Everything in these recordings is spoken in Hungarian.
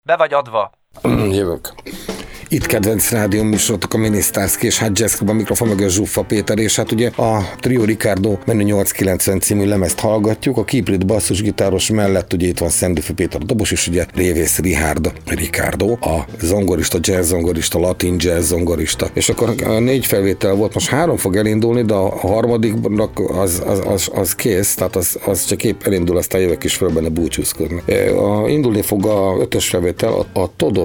Be vagy adva. Jövök. Itt kedvenc rádió műsorotok a Minisztárszki, és hát Jazzklub a mikrofon mögött Zsuffa Péter, és hát ugye a Trio Ricardo Menü 890 című lemezt hallgatjuk, a kibrit basszusgitáros mellett ugye itt van Szentgyörgyi Péter a dobos, és ugye Révész Ricardo, a zongorista, jazz zongorista, latin jazz zongorista, és akkor 4 felvétel volt, most 3 fog elindulni, de a harmadiknak az kész, tehát az csak épp elindul, aztán jövök is föl benne búcsúzkodni. Indulni fog a 5-ös felvétel, a Todo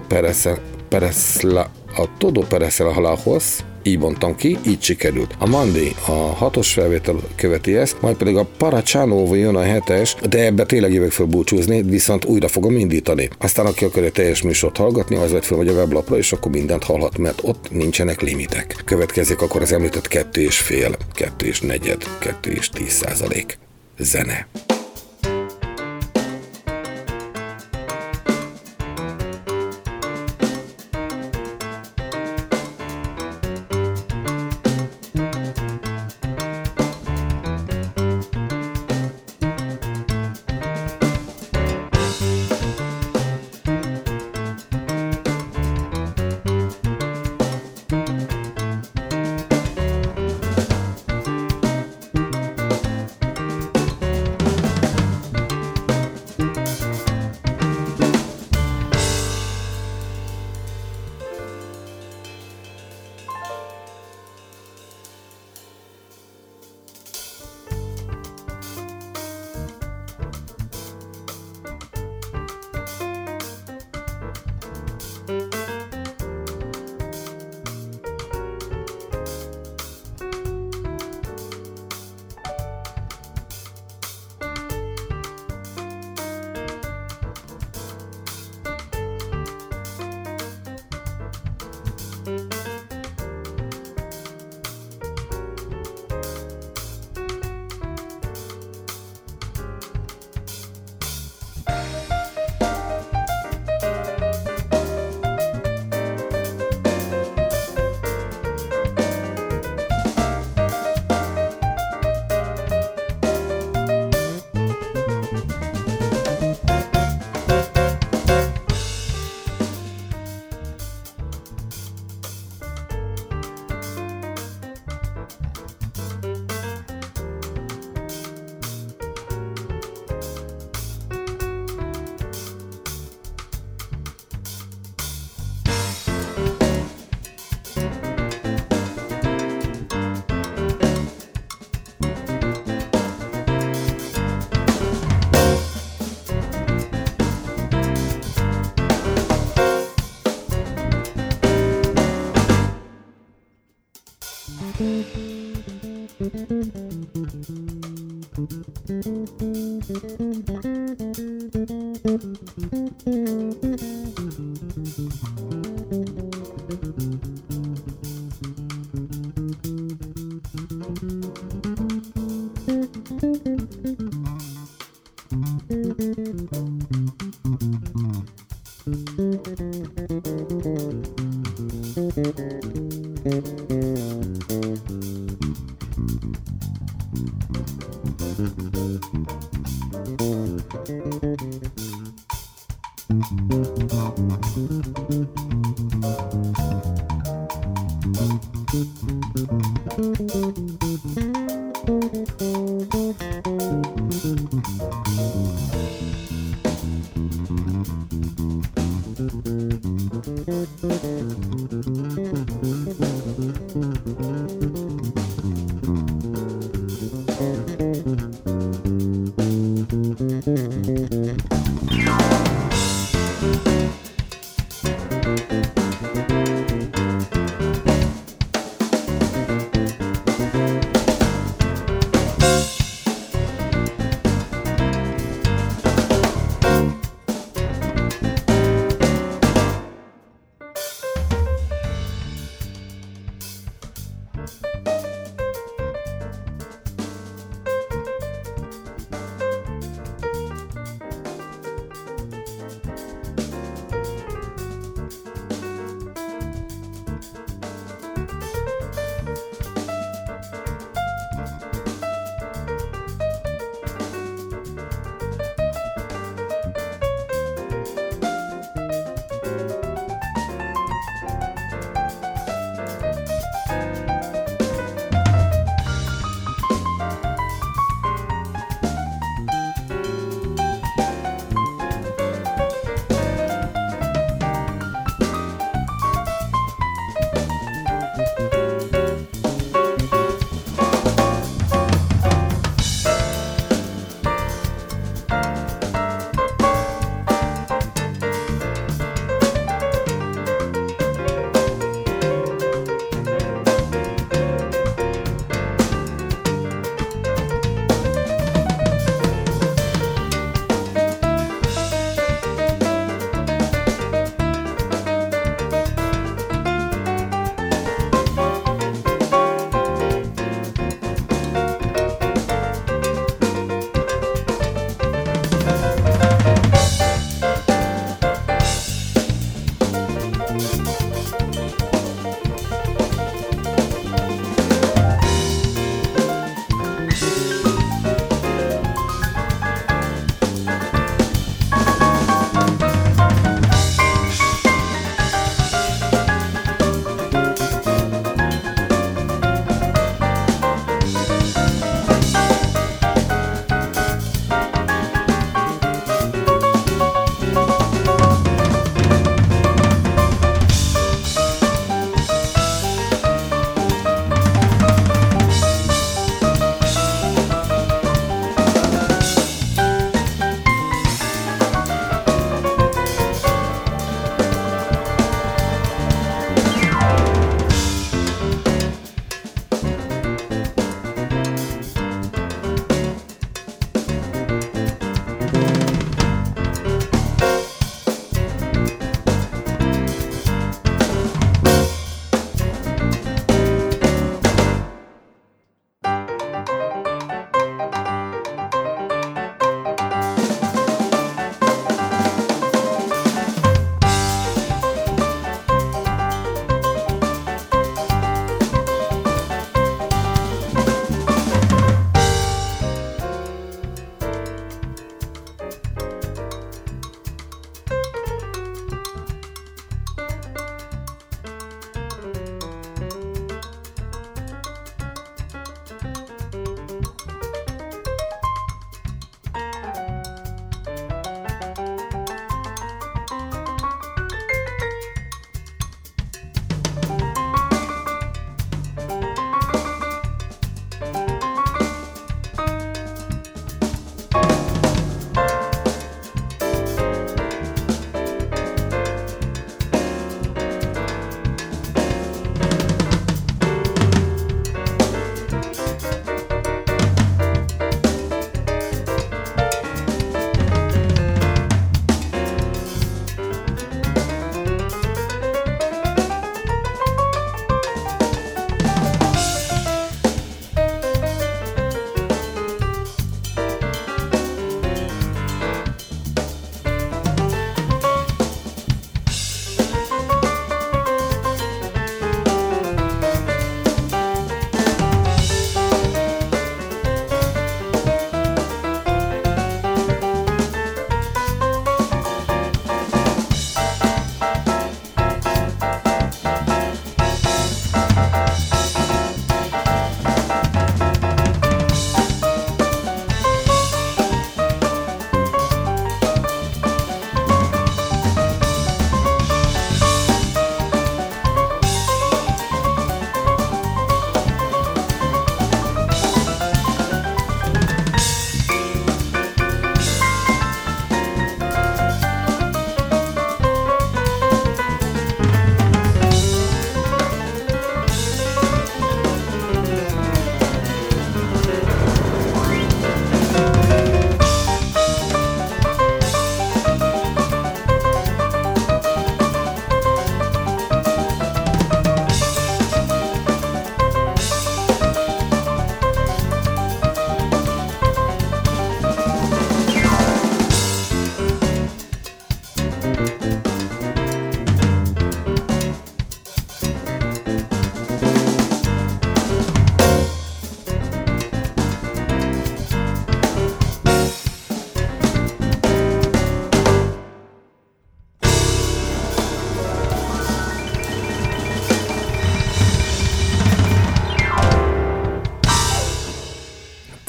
Pereszel a halálhoz, így mondtam ki, így sikerült. A Monday a 6-os felvétel követi ezt, majd pedig a Paracsánóva jön a 7-es, de ebbe tényleg jövök föl búcsúzni, viszont újra fogom indítani. Aztán aki akarja teljes műsort hallgatni, az vett fel vagy a weblapra, és akkor mindent hallhat, mert ott nincsenek limitek. Következik akkor az említett 2,5, 2,4, 2,10% zene.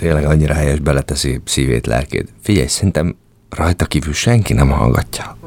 tényleg annyira helyes, beleteszi szívét, lelkét. Figyelj, szerintem rajta kívül senki nem hallgatja.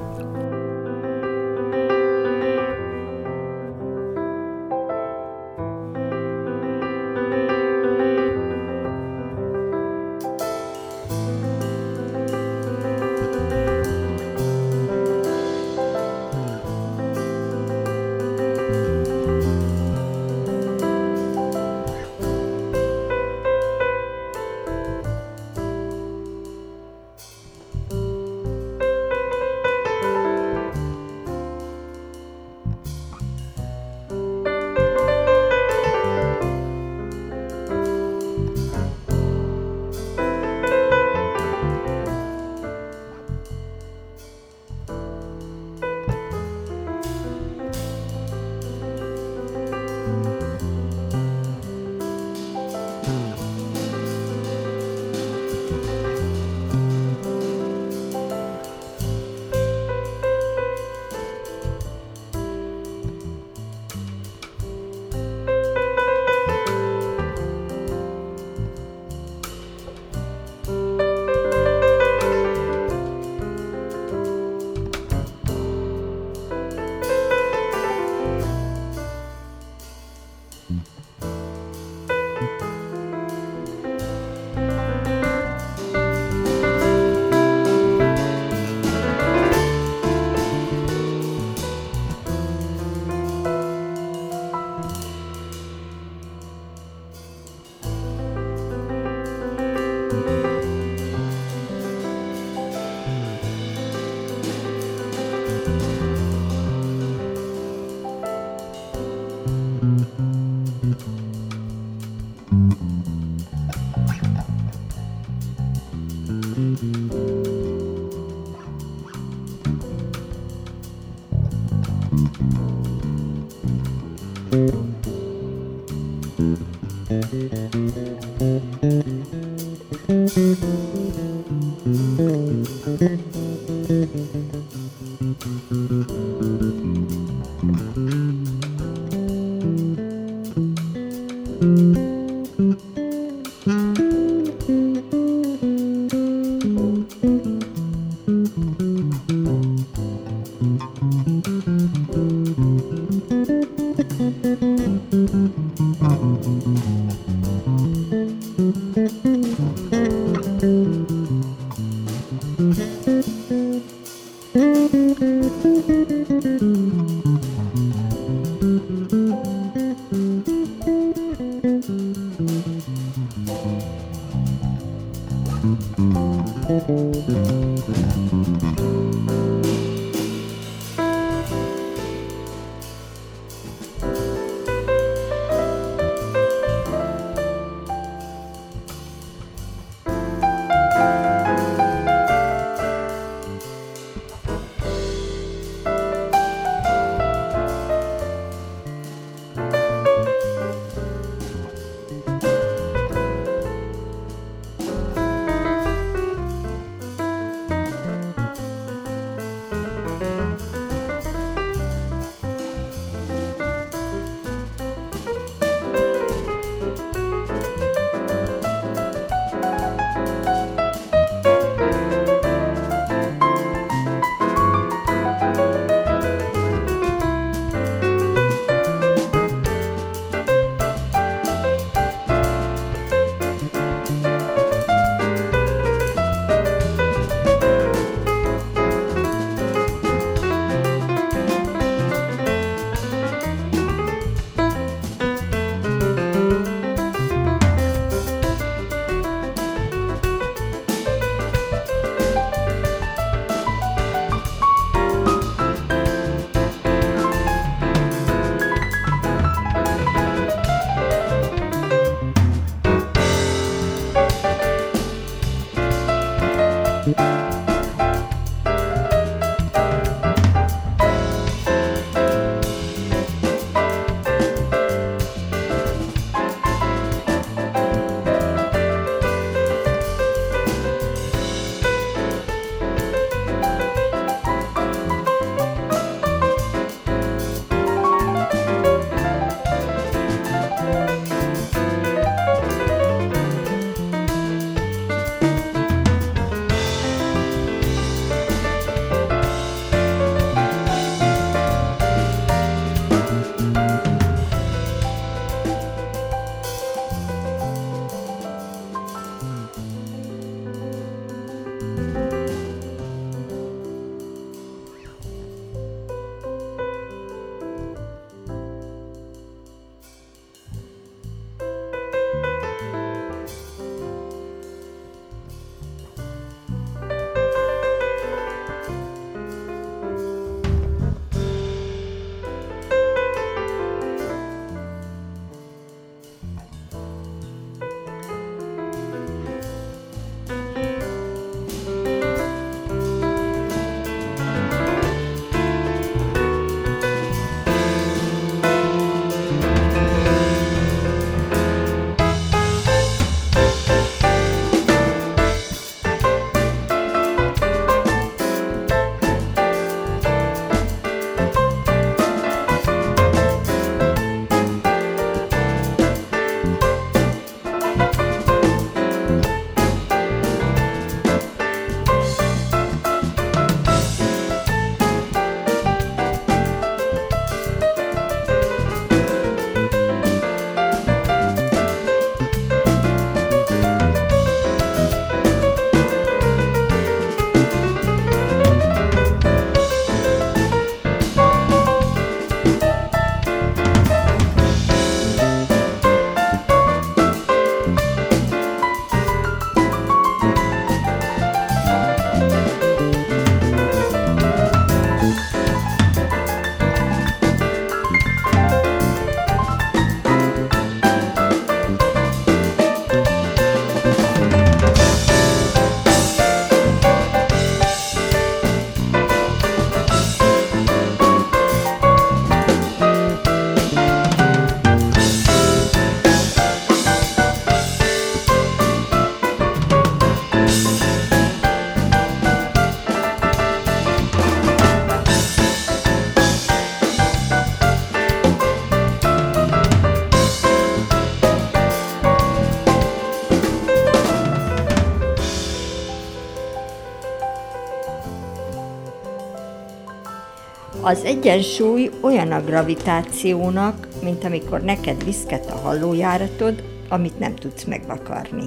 Az egyensúly olyan a gravitációnak, mint amikor neked viszket a hallójáratod, amit nem tudsz megvakarni.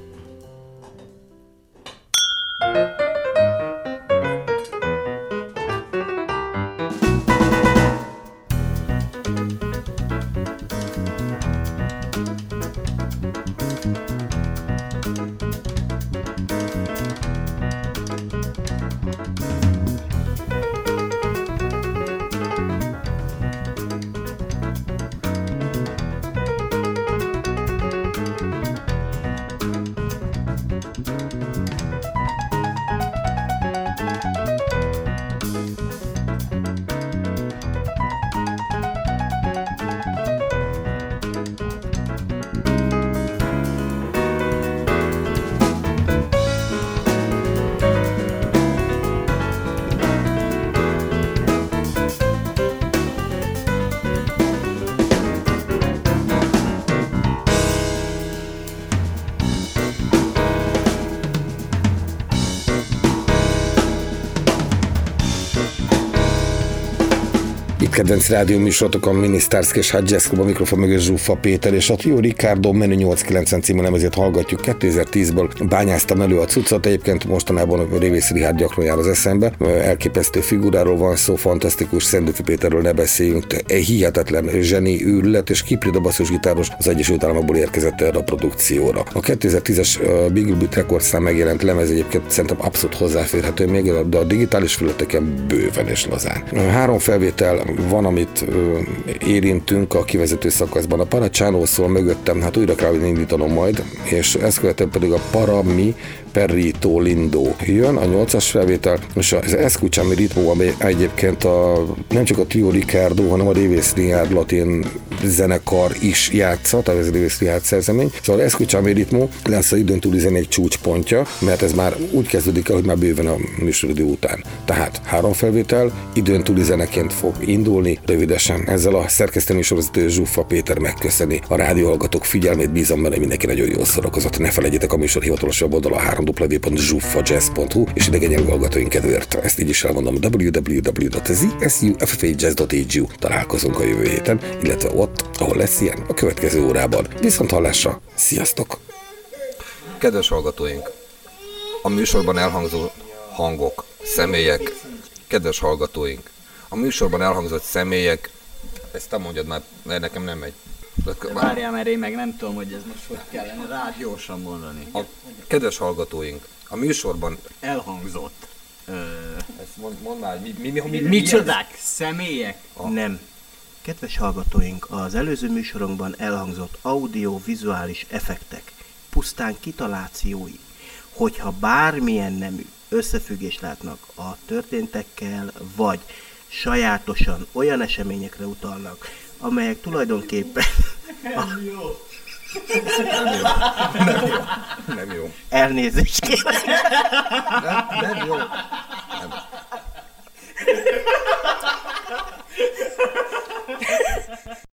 Kedvenc rádió műsorotokon Minisztárszky és Hadjeszkub, a mikrofon mögött Zsuffa Péter, és a Trio Ricardo Menü 890 című lemezét hallgatjuk. 2010-ből bányáztam elő a cuccot, egyébként mostanában Révész Richárd gyakran jár az eszembe. Elképesztő figuráról van szó, fantasztikus, Szendőfi Péterről ne beszéljünk, egy hihetetlen zseni őrület, és Kiprid basszusgitáros az Egyesült Államokból érkezett erre a produkcióra. A 2010-es Big Beat Recordszám megjelent lemez egyébként szerintem abszolút hozzáférhető még, de a digitális felületeken bőven és lazán. 3 felvétel van, amit érintünk a kivezető szakaszban. A Paracsánó szól mögöttem, hát újra kell indítanom majd, és ezt követően pedig a Para Mi Perrito Lindo jön, a 8-as felvétel, és az Escuchame Ritmo, ami egyébként nem csak a Trio Ricardo, hanem a Révész Richárd latin zenekar is játsza, tehát ez a Révész Richárd szerzemény. Szóval Escuchame Ritmo lesz az időn túli zene egy csúcspontja, mert ez már úgy kezdődik el, hogy már bőven a műsoridő után. Tehát 3 felvétel, időn túli zeneként fog indulni, rövidesen. Ezzel a szerkesztő sorvezető Zsuffa Péter megköszöni a rádióhallgatók figyelmét, bízom benne, mindenki nagyon jól szórakozott. Ne felejtjétek a műsor hivatalos weboldala www.zsuffajazz.hu, és idegen nyelvű hallgatóink kedvéért ezt így is elmondom, www.zsuffajazz.hu. Találkozunk a jövő héten, illetve ott, ahol lesz ilyen, a következő órában. Viszont hallásra, sziasztok! Kedves hallgatóink, a műsorban elhangzó hangok, személyek, kedves hallgatóink, a műsorban elhangzott személyek, ezt te mondjad már, mert nekem nem megy. Várjál, mert én meg nem tudom, hogy ez most hogy kellene rádiósan mondani. A kedves hallgatóink, a műsorban elhangzott. Ezt mondd már, Micsodák? Személyek? Nem. Kedves hallgatóink, az előző műsorunkban elhangzott audio-vizuális effektek, pusztán kitalációi. Hogyha bármilyen nemű összefüggést látnak a történtekkel, vagy sajátosan olyan eseményekre utalnak, amelyek tulajdonképpen... Nem jó. Elnézést kérlek. Nem jó. Nem.